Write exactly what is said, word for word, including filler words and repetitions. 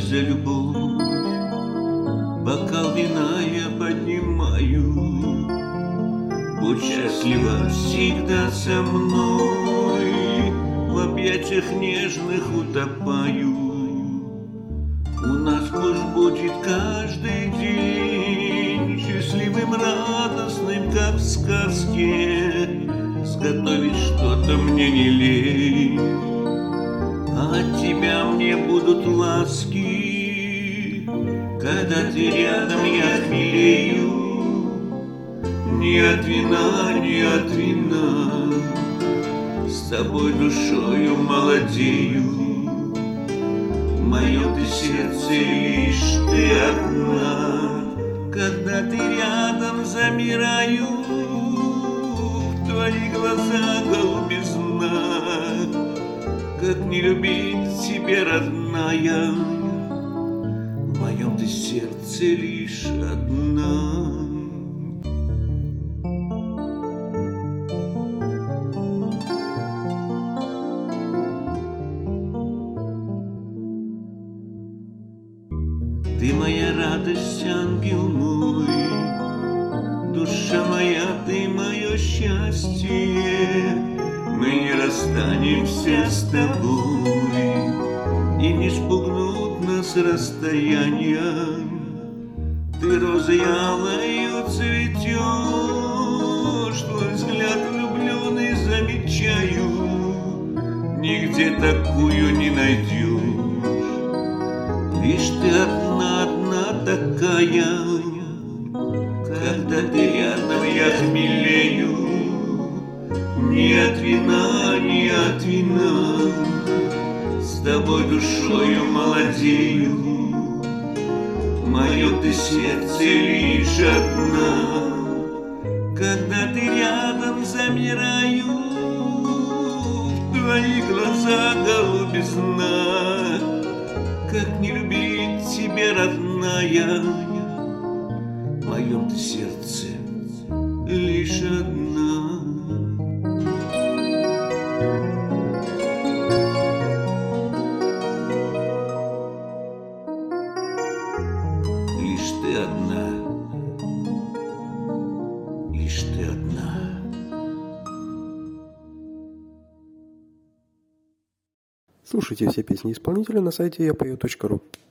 за любовь. Бокал вина я поднимаю. Будь счастлива всегда со мной, в объятиях нежных утопаю. У нас пусть будет каждый день счастливым, радостным, как в сказке. Сготовить что-то мне не лень, а от тебя мне будут ласки. Когда ты рядом, я хмелею. Ни от вина, ни от вина, с тобой душою молодею. В моем ты сердце лишь ты одна. Когда ты рядом, замираю. В твои глаза голубизна. Как не любить тебя, родная, в моем ты сердце лишь одна. Ты моя радость, ангел мой, душа моя, ты мое счастье. Мы не расстанемся с тобой, и не спугнут нас расстояния. Ты розой алою цветешь, твой взгляд влюбленный замечаю. Нигде такую не найдешь. Лишь ты одна, одна такая. Когда ты рядом, я хмелею. Ни от вина, ни от вина, с тобой душою молодею. В моем ты сердце лишь одна. Когда ты рядом, замираю. В твои глаза голубизна. Как не любить тебя, родная, в моем ты сердце лишь одна. Лишь ты одна, лишь ты одна. Слушайте все песни исполнителя на сайте я пою точка ру.